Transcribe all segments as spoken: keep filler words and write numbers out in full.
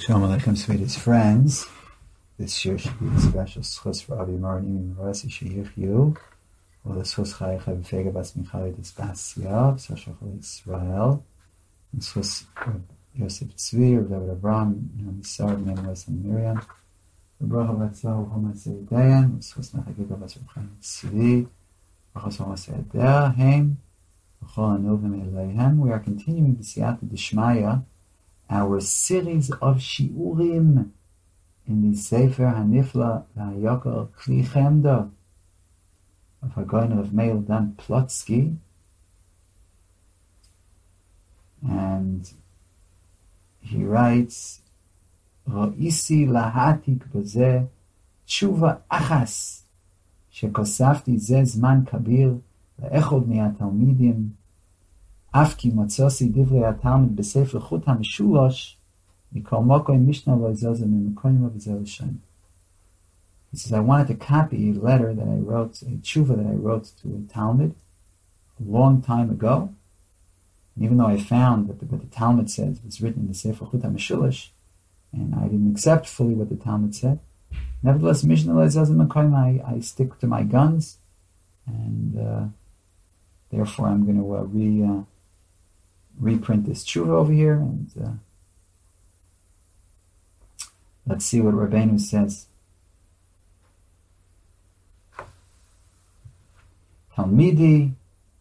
Shalom Aleichem, sweetest friends. This year should be a special schus for Avi Marani and Rasi Sheyichyu. Well, the schus Chayach Avifega Bas Michali Disbasya, Sashachal Israel, and schus Yosef Tzvi, Rav David Abraham, Naomi Sar, Menuas and Miriam, Rabracha Batzah, Homa Seidayan, schus Nachagiga Bas Rav Chaim Tzvi, Rachas Homa Seidea, Haim, V'chol Anovim Eleihem. We are continuing the Siyata Dishmaya, our series of shiurim in the Sefer Hanifla V'Hayakal Kli Chemda of Hagoyin of Meir Dan Plotsky, and he writes, Ro'isi lahatik b'zeh tshuva achas shekosafti zeh zman kabir le'echod mi'atalmidim אף כי מצאתי דברי התלמוד בספר חוט המשולש, מכל מקום משנה לא יזוז ממקום וזה לשון. He says, I wanted to copy a letter that I wrote, a tshuva that I wrote to a Talmud a long time ago. And even though I found that the, what the Talmud says was written in the Sefer Chut HaMeshulash, and I didn't accept fully what the Talmud said, nevertheless, Mishnah lo yizaz mekoyim, I, I stick to my guns, and uh, therefore I'm going to uh, re... Uh, reprint this tshuva over here, and uh, let's see what Rabbeinu says. Talmidi,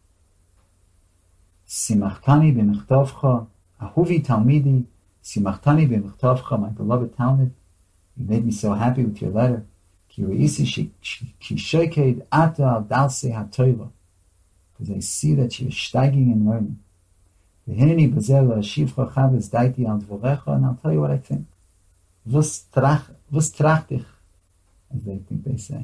simachtani b'mechtavcha, ahuvi Talmidi, simachtani b'mechtavcha, my beloved Talmud, you made me so happy with your letter. Ki reisi ki sheked ata al dalse hatoila, because I see that you're steiging and learning. And I'll tell you what I think. Was tracht dich, as they think they say.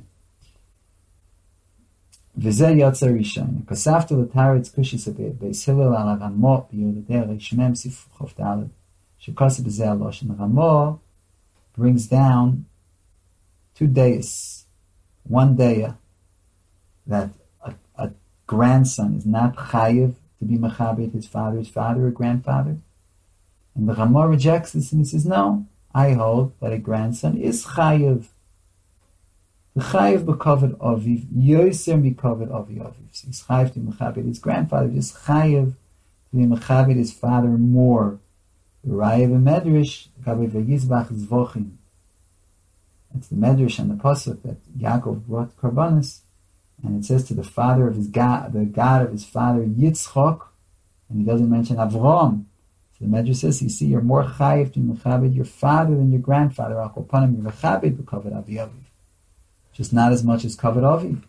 וזה יוצא ראשון. כספת לתארץ קושיס בייס הלל על הרמו ביודעי רשמם ספר חוף ד' שכוסף בזה הלושן. Ramo brings down two days, one day, that a, a grandson is not chayiv to be machabed his father's father or grandfather. And the Rama rejects this and he says, no, I hold that a grandson is chayiv. The chayiv b'kavod aviv, yoser b'kavod avi aviv. So he's chayiv to be machabed his grandfather, just chayiv to be machabed his father more. The Raya v'medrash, gabe v'yizbach zvochim. That's the medrash and the pasuk that Yaakov brought karbanos. And it says to the father of his God, the God of his father Yitzchok, and he doesn't mention Avram. So the Medrash says, you see, you're more chayiv to mechabed your father than your grandfather. Achopanim, you're mechabed b'kavod avi aviv, just not as much as kavod aviv.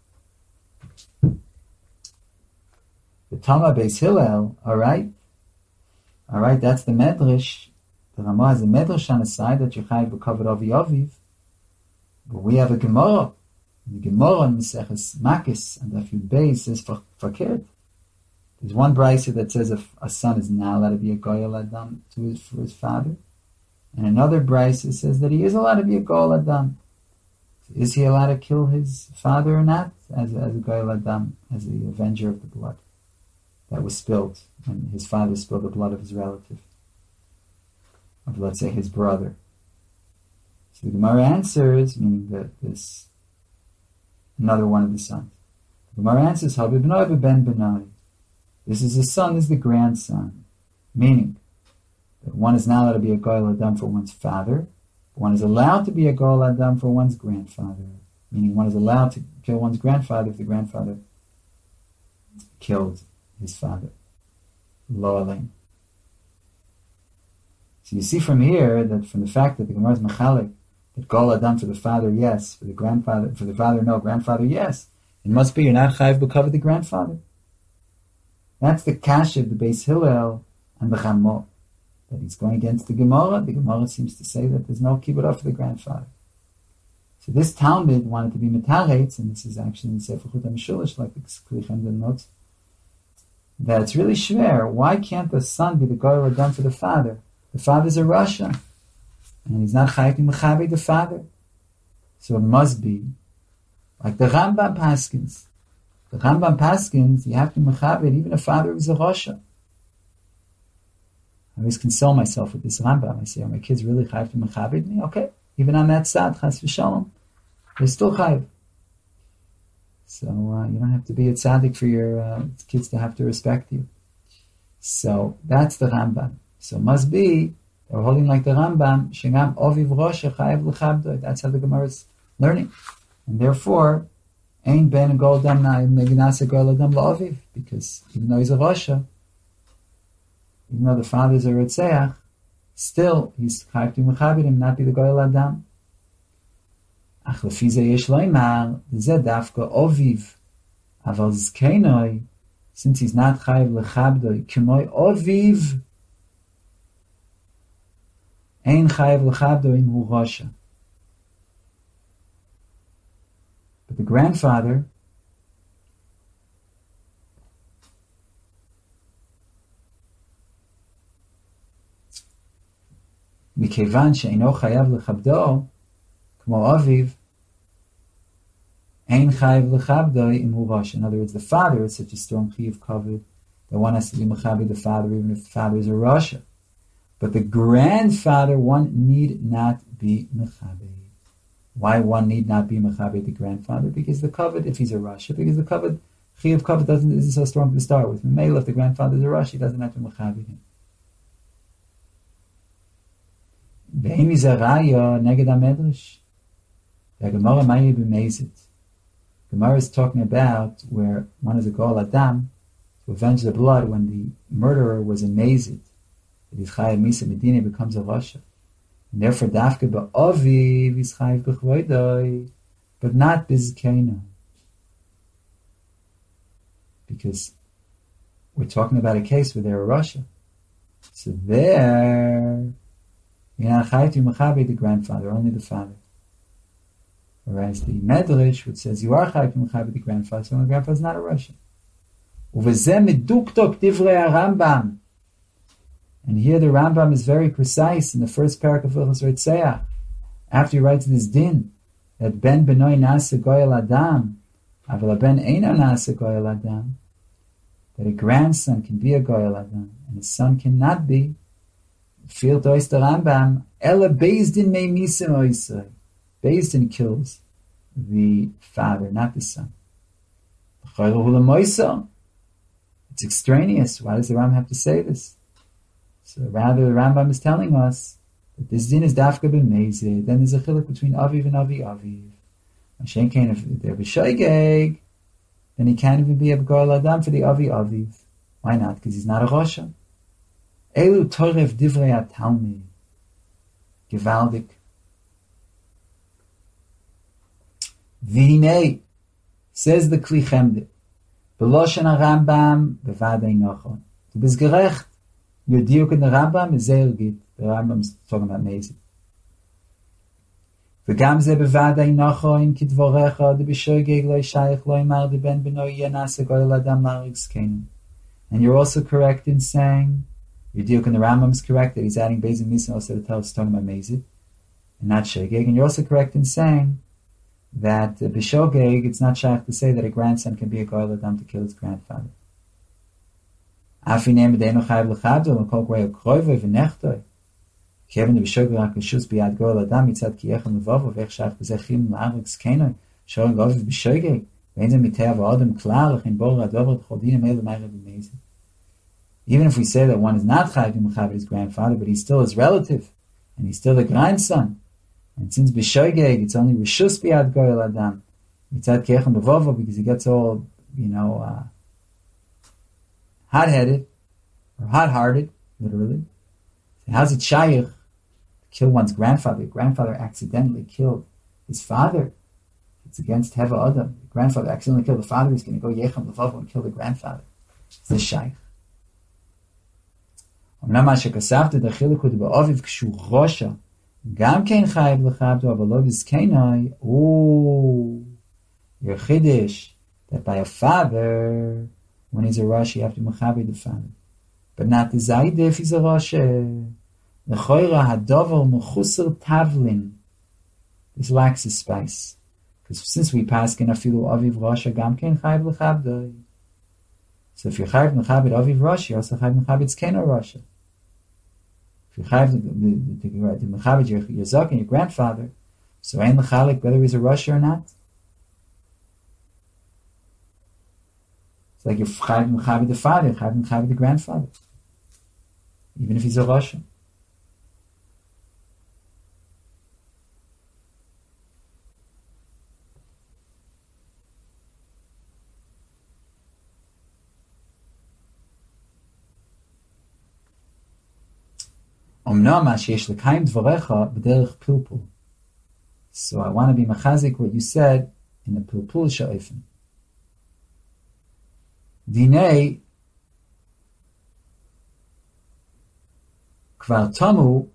The Tama Beis Hillel, all right, all right, that's the Medrash. The Rama has a Medrash on the side that you're chayiv b'kavod avi aviv, but we have a Gemara. The Gemara in Maseches Makis and Daf Yud Beis says fakert. There's one brayso that says if a son is not allowed to be a goyal adam to his for his father, and another brayso says that he is allowed to be a goyal adam. So is he allowed to kill his father or not as a, as a goyal adam, as the avenger of the blood that was spilled when his father spilled the blood of his relative, of let's say his brother? So the Gemara answers, meaning that this. Another one of the sons. The Gemara answers, Habib Benoi ben Benoi. This is the son, this is the grandson. Meaning that one is not allowed to be a Goyal Adam for one's father. One is allowed to be a Goyal Adam for one's grandfather. Meaning one is allowed to kill one's grandfather if the grandfather killed his father. Lo Alein. So you see from here that from the fact that the Gemara is Mechalik, that Goyal Adam for the father, yes. For the grandfather, for the father, no. Grandfather, yes. It must be you're not chayiv b'kavod the grandfather. That's the kasha of the Beis Hillel and the Rama. That he's going against the Gemara. The Gemara seems to say that there's no kibbutz for the grandfather. So this Talmud wanted to be metaretz, and this is actually in the Sefer Chut HaMeshulash, like the Kli Chemda notes, that it's really schwer. Why can't the son be the Goyal Adam for the father? The father's a Rasha. And he's not chayiv to mechabed the father. So it must be like the Rambam Paskins. The Rambam Paskins, you have to mechabed even a father who's a Rasha. I always console myself with this Rambam. I say, are my kids really chayiv to mechabed me? Okay. Even on that sad, chas v'shalom, they're still chayiv. So uh, you don't have to be a tzaddik for your uh, kids to have to respect you. So that's the Rambam. So must be, they're holding like the Rambam, shengam oviv rosha chayiv l'chabdoi. That's how the Gemara is learning. And therefore, ein ben gol dam meginasa gol adam la'oviv, because even though he's a rosha, even though the father is a Rotzeach, still he's chayiv to mechabed him, not be the gol adam. Ach lefi ze yesh loimar, ze dafka oviv, aval zkenoi, since he's not chayiv lechabdoi, k'moi oviv, ein chayiv lechabdoi im hu rosha. But the grandfather, מכיוון שאינו חייב לכבדו, כמו אביו, אין חייב לכבדו אם הוא רשע. In other words, the father is such a strong chiyuv kavod that one has to be mechabed the father even if the father is a rasha. But the grandfather, one need not be mechabed. Why one need not be mechabed the grandfather? Because the kavod, if he's a rasha, because the kavod, chiyuv kavod doesn't isn't so strong to start with. Maybe if the grandfather is a rasha, he doesn't have to mechabed him. Ve'im is a raya neged ha-medrash. The Gemara may be amazed. Gemara is talking about where one is a Goel Adam to avenge the blood when the murderer was amazed that his chayiv misa medina becomes a rasha. And therefore, dafke ba'aviv is chayiv b'chvoidoi, but not bizkeina. Because we're talking about a case where they're a rasha. So there, you're not chayiv to mechabe the grandfather, only the father. Whereas the Medrash, which says you are chayiv to mechabe the grandfather, so the grandfather is not a rasha. Uvezeh meduktok divrei Rambam. And here the Rambam is very precise in the first parak of Hilchos Rotzeach. After he writes this din, that ben benoi nasa goyel adam, aval ben eino nasa goyel adam, that a grandson can be a goyel adam, and a son cannot be. Feel tois the Rambam, ela Beis Din mei misim oisai. Beis Din kills the father, not the son. It's extraneous. Why does the Rambam have to say this? So rather, the Rambam is telling us that this din is dafka ben mezid. Then there's a chiluk between aviv and avi aviv. Mashen kain, if they're b'shoigeg, then he can't even be a b'goel adam for the avi aviv. Why not? Because he's not a rosha. Elu torev divrei ha-talmid. Gewaldik. V'hinei, says the Kli Chemde, b'loshen ha-Rambam b'vadei nachon. Du bist gerecht. Your diuk in the Rambam is sehr gut. The Rambam is talking about Mezid. V'gam ze b'vadei nachon k'dvorecha de b'shoigeg lo shayich lo imar de ben b'noi yenase goyel adam larig skenu. And you're also correct in saying, your diuk in the Rambam is correct that he's adding Beis Din Misa also to tell us talking about Mezid and not Shogeg. And you're also correct in saying that uh, b'shogeg, it's not shaykh to say that a grandson can be a goyel adam to kill his grandfather. Afi name deino chayiv l'chabdo l'kol grei ukroivoi v'nechtoi. Kevin the b'shogeg rak l'shus b'yad goyel adam mitzad kiyechem l'vavo v'ech shaykh b'zechim l'agrik skenoi shogeg oviv b'shogeg v'en ze mitei avodim klar l'chin bor adover t'chodinem eile meirev b'mezid. Even if we say that one is not chayiv to mechaber his grandfather, but he's still his relative, and he's still the grandson, and since b'shoigeg, it's only rishus b'yad goyel adam, mitzad keichem b'vovo, because he gets all, you know, uh, hot-headed, or hot-hearted, literally. So how's it shaykh to kill one's grandfather? The grandfather accidentally killed his father. It's against Heva Adam. The grandfather accidentally killed the father, he's going to go yechem b'vovo and kill the grandfather. It's the shaykh. אמנם מה שכספת דחילק הוא באביב כשהוא ראשה גם כן חייב לכבדו אבל לא בזקנוי ooh your chiddush that by a father when he's a rasha you have to mechaber the father but not the zayd if he's a rasha lechoira hadover mechusar tavlin this lacks a spice because since we pass in afilu aviv rasha gam ken chayv lechabdoi so if you're chayv mechaber aviv rasha you also chayv mechaber zkeno rasha. If you're chayiv to mechabed your your zok and your grandfather, so ain't l'chalik whether he's a Russia or not. It's like you're chayiv mechabed the father, chayiv mechabed the grandfather, even if he's a Russia. So I want to be machazik what you said in a pilpul sha'ifin. Dinei kvar tamu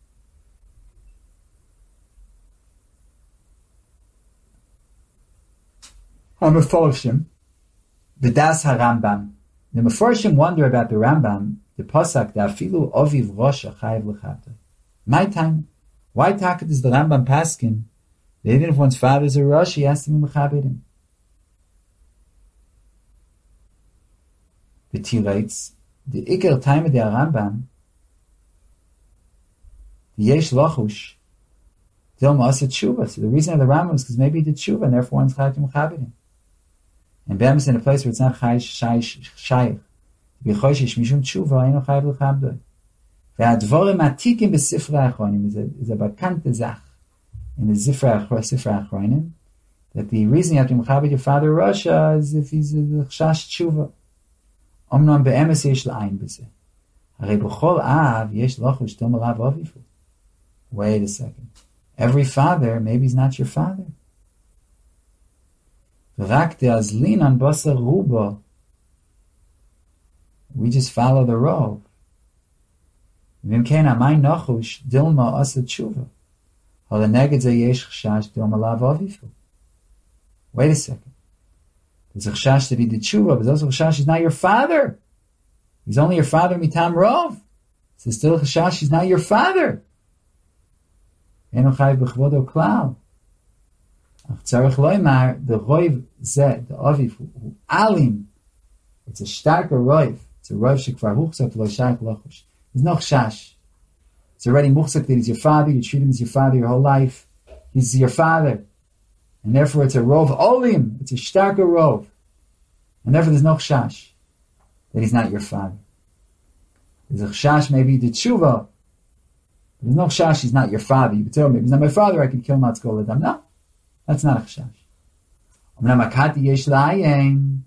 ha-meforshim v'das ha-Rambam. The meforshim wonder about the Rambam. The Pasuk, the Afilu Oviv Rosha Chayiv L'Chavta. My time, why Takat is the Rambam Paskin? Even if one's father is a Rosh, he has to be Mechabed him. The T writes, the Iker time of the Rambam, the Yesh Lachush, Dilma Asa Tshuva. So the reason of the Rambam is because maybe he did Tshuva, and therefore one's Chayiv to Mechabed him. And Be'emes in a place where it's not Chayiv Shaykh. B'choshish mishum tshuva eino chayav l'chabdoi. Ve'advorim atikim b'sifrei achronim is a bakante zach in the Sifrei Achronim that the reason you have to mechabed your father Russia is if he's a chash tshuva. Omnam be'emes yesh la'ayin b'zeh. Harei b'chol av yesh lochush dom alav avifu. Wait a second. Every father, maybe he's not your father. V'rak de'azlin an basar rubo. We just follow the rov. Wait a second. There's a chashash that he did tshuva, but there's also a chashash he's not your father. He's only your father mitam rov. So still a chashash he's not your father. The rov zeh, the aviv, who alim, it's a starker rov. It's a rov shekvar huchzak lo shaykh lachush. There's no chash. It's already muchzak that he's your father. You treat him as your father your whole life. He's your father, and therefore it's a rov olim. It's a starker rov, and therefore there's no chash that he's not your father. There's a chash maybe the tshuva. There's no chash he's not your father. You could tell me he's not my father. I can kill matzkol adam. No, that's not a chash. Amnam akati yesh la'ayin.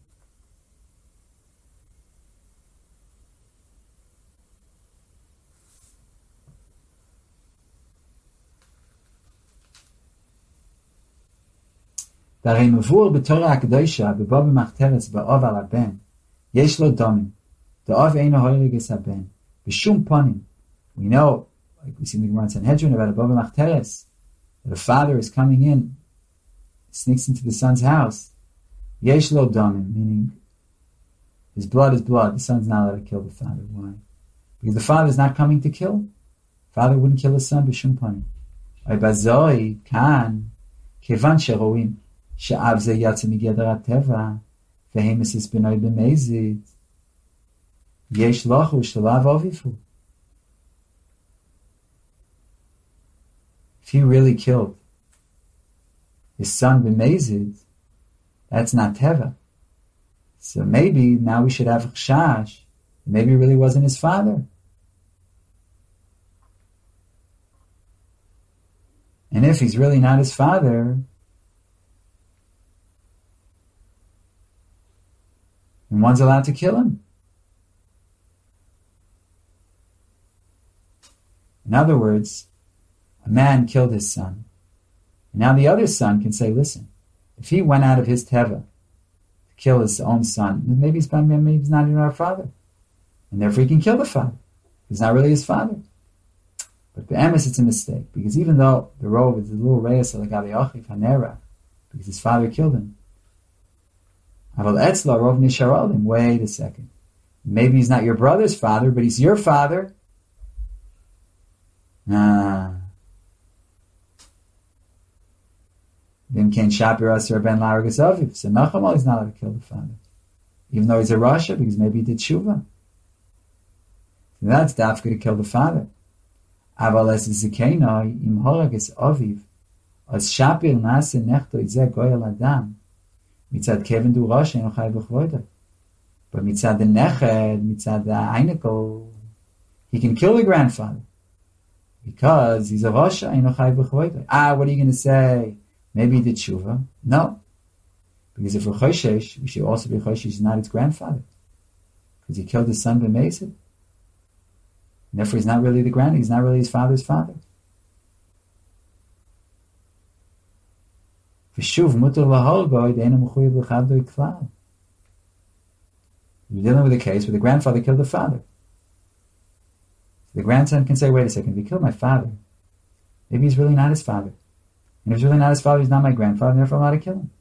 והרי מבואר בתורה הקדושה בבא במחתרס באב על הבן יש לו דומים דאב אינו הורגס הבן בשום פנים. We know, like we see in the Gemara in Sanhedrin about above Machteres, that a father is coming in, sneaks into the son's house. Yesh lo damim, meaning his blood is blood. The son's not allowed to kill the father. Why? Because the father is not coming to kill. Father wouldn't kill his son b'shum panim. Bazoi kan kevan sheroim she'av ze yatsa migedar hateva vehemesis benoi b'mezid yesh lachu shtalav avifu. If he really killed his son b'mezid, that's not teva. So maybe now we should have chash. Maybe it really wasn't his father. And if he's really not his father, then one's allowed to kill him. In other words, a man killed his son. And now the other son can say, listen, if he went out of his teva to kill his own son, then maybe he's, maybe he's not even our father. And therefore he can kill the father. He's not really his father. But the emes, it's a mistake. Because even though the rov is a little reyes like Aviachiv Hanera, because his father killed him, Aval Etzla rov nisharolim. Wait a second. Maybe he's not your brother's father, but he's your father. Nah. Then Ken Shapir Asher Ben Laragas Aviv. So Nachamal is not allowed to kill the father. Even though he's a Rasha, because maybe he did Shuvah. So that's dafka to kill the father. Aval es zikenoi im horages aviv, as shapir nase nechto itze goyal adam, mitzad kevin du rosh eno chai b'chvoida. But mitzad the neched, mitzad the einekel, he can kill the grandfather. Because he's a rosh eno chai b'chvoida. Ah, what are you going to say? Maybe he did tshuva? No. Because if we're choshesh, we should also be choshesh he's not his grandfather. Because he killed his son b'meisid. Therefore he's not really the grand, he's not really his father's father. V'shuv mutar laholgoy de'ena mechuyev l'chavdoi klal. You're dealing with a case where the grandfather killed the father. The grandson can say, wait a second, if he killed my father, maybe he's really not his father. And if he's really not his father, he's not my grandfather, and therefore I'm allowed to kill him.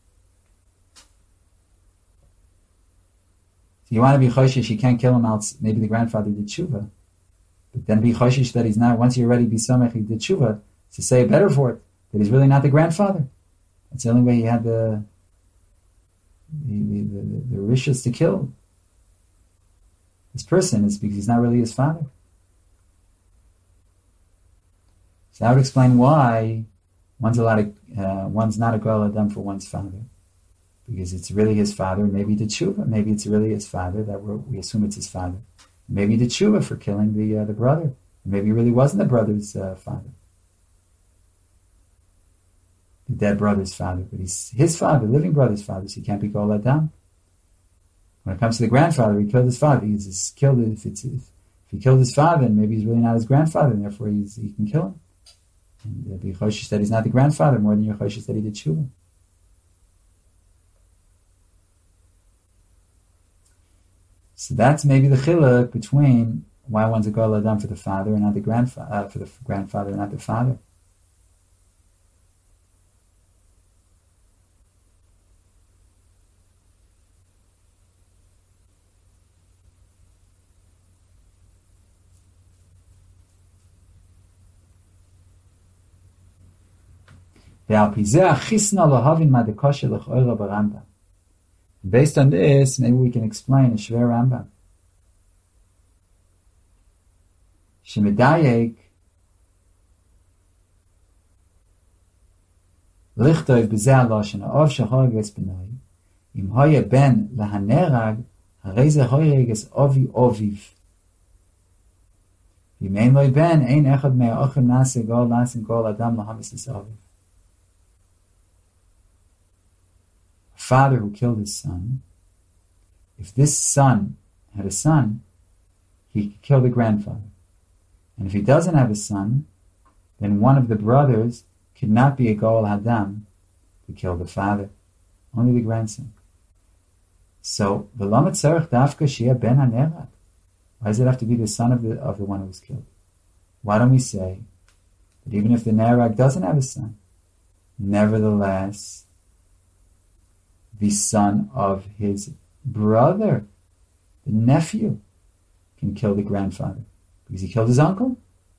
So you want to be choshish, you can't kill him else. Maybe the grandfather did tshuva. But then be choshish that he's not, once you're ready to be samech, he did tshuva, to say better for it, that he's really not the grandfather. That's the only way he had the the the, the, the rishus to kill this person, is because he's not really his father. So that would explain why one's allowed to, uh, one's not a goel adam for one's father, because it's really his father. Maybe he did tshuva. Maybe it's really his father that we're, we assume it's his father. Maybe he did tshuva for killing the uh, the brother. Maybe he really wasn't the brother's uh, father, the dead brother's father, but he's his father, living brother's father. So he can't be goel adam. When it comes to the grandfather, he killed his father. He's just killed it. If it's if, if he killed his father, and maybe he's really not his grandfather, and therefore he's, he can kill him. And uh, be choshish that he's not the grandfather more than you're choshish that he did tshuva. So that's maybe the chiluk between why one's a goel adam for the father and not the grandfather, uh, for the grandfather and not the father. Based on this, maybe we can explain a Shver Rambam. Shemedayek lichtov b'zeh lashon of shehoreges b'noi im hoye ben lahanerag harei ze horeges ovi oviv v'mein loy ben ein echad me'achim nase gol nasin gol adam lahamis es oviv. Father who killed his son, if this son had a son, he could kill the grandfather. And if he doesn't have a son, then one of the brothers could not be a goel hadam to kill the father, only the grandson. So, v'lo tzarich dafka sheyeh ben hanerag. Why does it have to be the son of the of the one who was killed? Why don't we say that even if the nerag doesn't have a son, nevertheless, the son of his brother, the nephew, can kill the grandfather because he killed his uncle.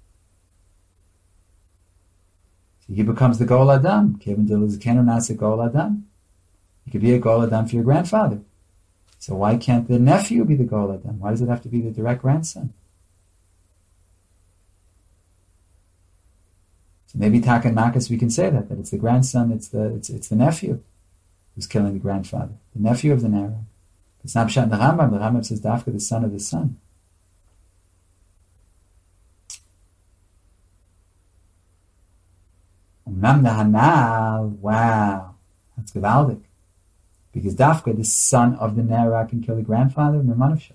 So he becomes the goel adam. Kevin Dilizkenu nasa goel adam. He could be a goel adam for your grandfather. So why can't the nephew be the goel adam? Why does it have to be the direct grandson? So maybe Takan Makas we can say that that it's the grandson, it's the it's it's the nephew who's killing the grandfather, the nephew of the Nera. It's not Pshat in the Rambam. The Rambam says Dafka, the son of the son. Umnam Nahanal, wow, that's gewaldig. Because Dafka, the son of the Nera, can kill the grandfather, Mimanavshach.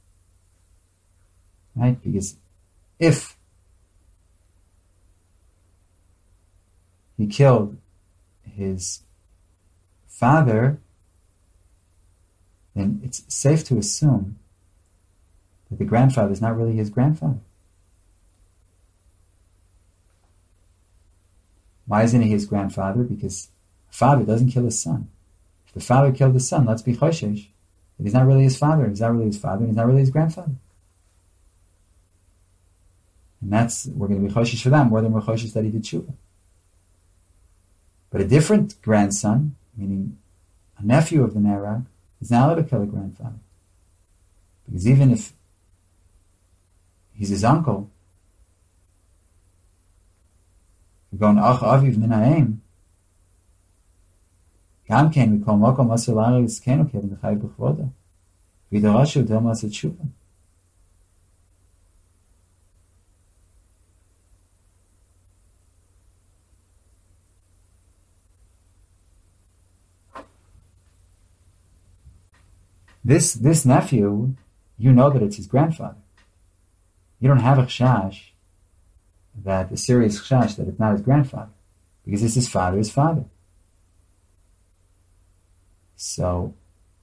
Right? Because if he killed his father, then it's safe to assume that the grandfather is not really his grandfather. Why isn't he his grandfather? Because a father doesn't kill his son. If the father killed his son, let's be choshesh. If he's not really his father, he's not really his father, and he's not really his grandfather. And that's, we're going to be choshesh for that more than we're choshesh that he did tshuva. But a different grandson, meaning a nephew of the Nerag, is not allowed to kill a grandfather. Because even if he's his uncle, going ach aviv min ha'em. Gam ken we call makom asur la'ari l'skenu kevin d'chai b'chvoda. V'idorashu del ma'aseh tshuva. This this nephew, you know that it's his grandfather. You don't have a chashash, that a serious chashash that it's not his grandfather, because it's his father's father. So,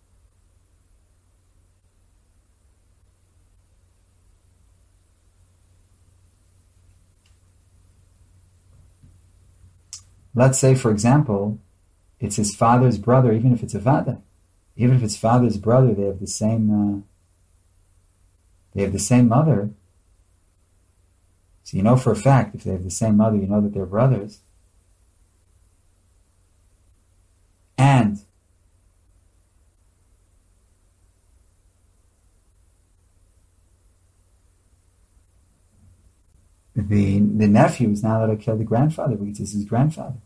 let's say, for example, it's his father's brother, even if it's a vada. Even if it's father's brother, they have the same, uh, they have the same mother. So you know for a fact, if they have the same mother, you know that they're brothers. And the the nephew is not allowed to kill the grandfather because it's his grandfather.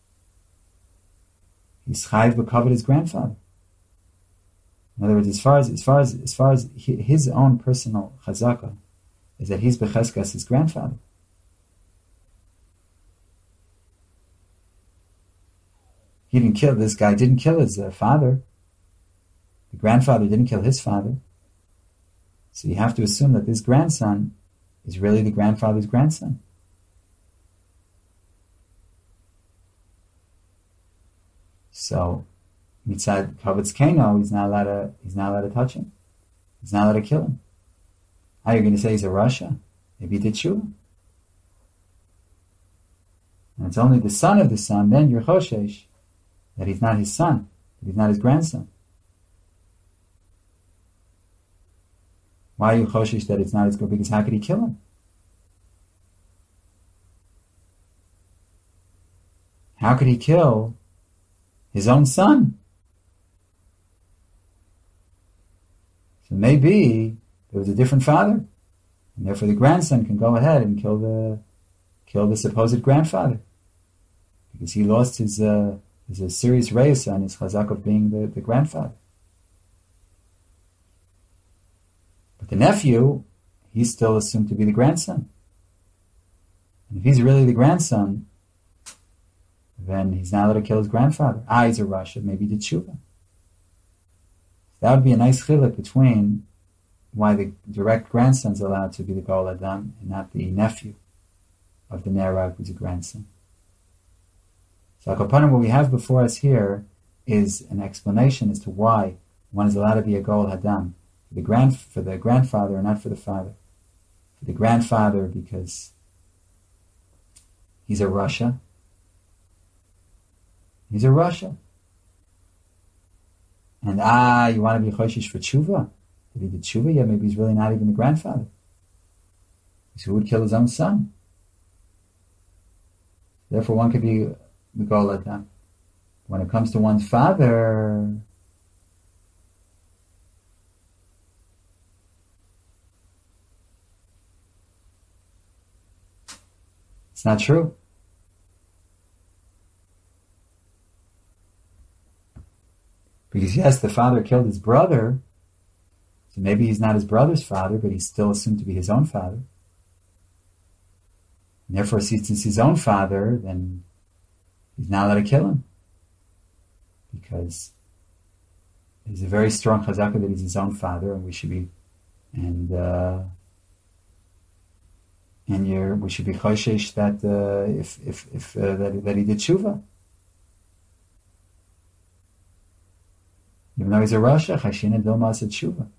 He's chayiv b'kavod his grandfather. In other words, as far as as far as as far as his own personal chazaka is that he's becheskas his grandfather. He didn't kill this guy. Didn't kill his uh, father. The grandfather didn't kill his father. So you have to assume that this grandson is really the grandfather's grandson. So mitzad kavod keno, he's not allowed to. He's not allowed to touch him. He's not allowed to kill him. How are you going to say he's a rasha? Maybe he did tshuva. And it's only the son of the son. Then you're choshesh that he's not his son, that he's not his grandson. Why are you choshesh that it's not his grandson? Because how could he kill him? How could he kill his own son? So maybe there was a different father, and therefore the grandson can go ahead and kill the kill the supposed grandfather, because he lost his uh, his a serious reyes on his chazak of being the, the grandfather. But the nephew, he's still assumed to be the grandson. And if he's really the grandson, then he's not allowed to kill his grandfather. Ah, he's a rasha, maybe he did tshuva. That would be a nice chiluk between why the direct grandson's allowed to be the Goel Adam and not the nephew of the Nerag who's a grandson. So Akapanim, what we have before us here is an explanation as to why one is allowed to be a Goel Adam for the grand for the grandfather and not for the father. For the grandfather because he's a rasha. He's a rasha. And ah, you want to be choshish for tshuva? Did he did tshuva? Yeah, maybe he's really not even the grandfather. So who would kill his own son? Therefore, one could be the Goel Adam. When it comes to one's father, it's not true. Because yes, the father killed his brother, so maybe he's not his brother's father, but he's still assumed to be his own father. And therefore, since he's his own father, then he's not allowed to kill him. Because there's a very strong chazaka that he's his own father, and we should be, and uh, and you're, we should be choshesh that uh, if if if uh, that, that he did tshuva. Even though he's a rasha, chashina dilma said tshuva.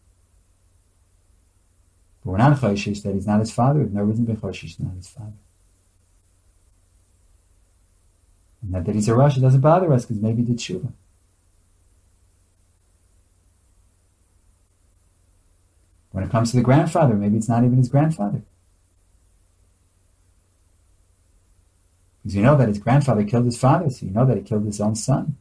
But we're not choshesh that he's not his father. We've no reason to be choshesh not his father. And that, that he's a rasha doesn't bother us because maybe he did tshuva. When it comes to the grandfather, maybe it's not even his grandfather. Because you know that his grandfather killed his father, so you know that he killed his own son.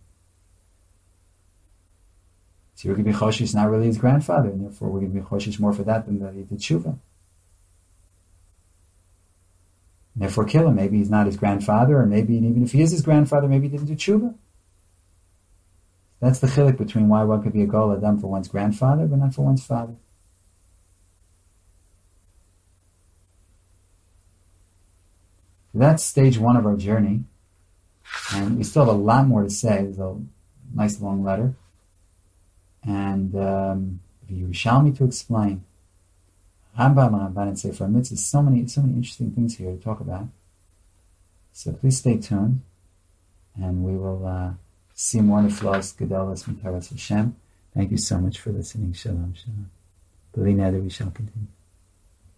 So we're going to be choshish not really his grandfather, and therefore we're going to be choshish more for that than that he did tshuva. And therefore kill him. Maybe he's not his grandfather, or maybe even if he is his grandfather, maybe he didn't do tshuva. That's the chiluk between why one could be a Gol Adam for one's grandfather, but not for one's father. So that's stage one of our journey. And we still have a lot more to say. There's a nice long letter. And um, the Yerushalmi to explain. Rambam, Ramban, and Sefer Mitzvah. So many, so many interesting things here to talk about. So please stay tuned. And we will uh, see more in the flaws, Gedolos, Mitaras Hashem. Thank you so much for listening. Shalom, shalom. B'li neder, we shall continue.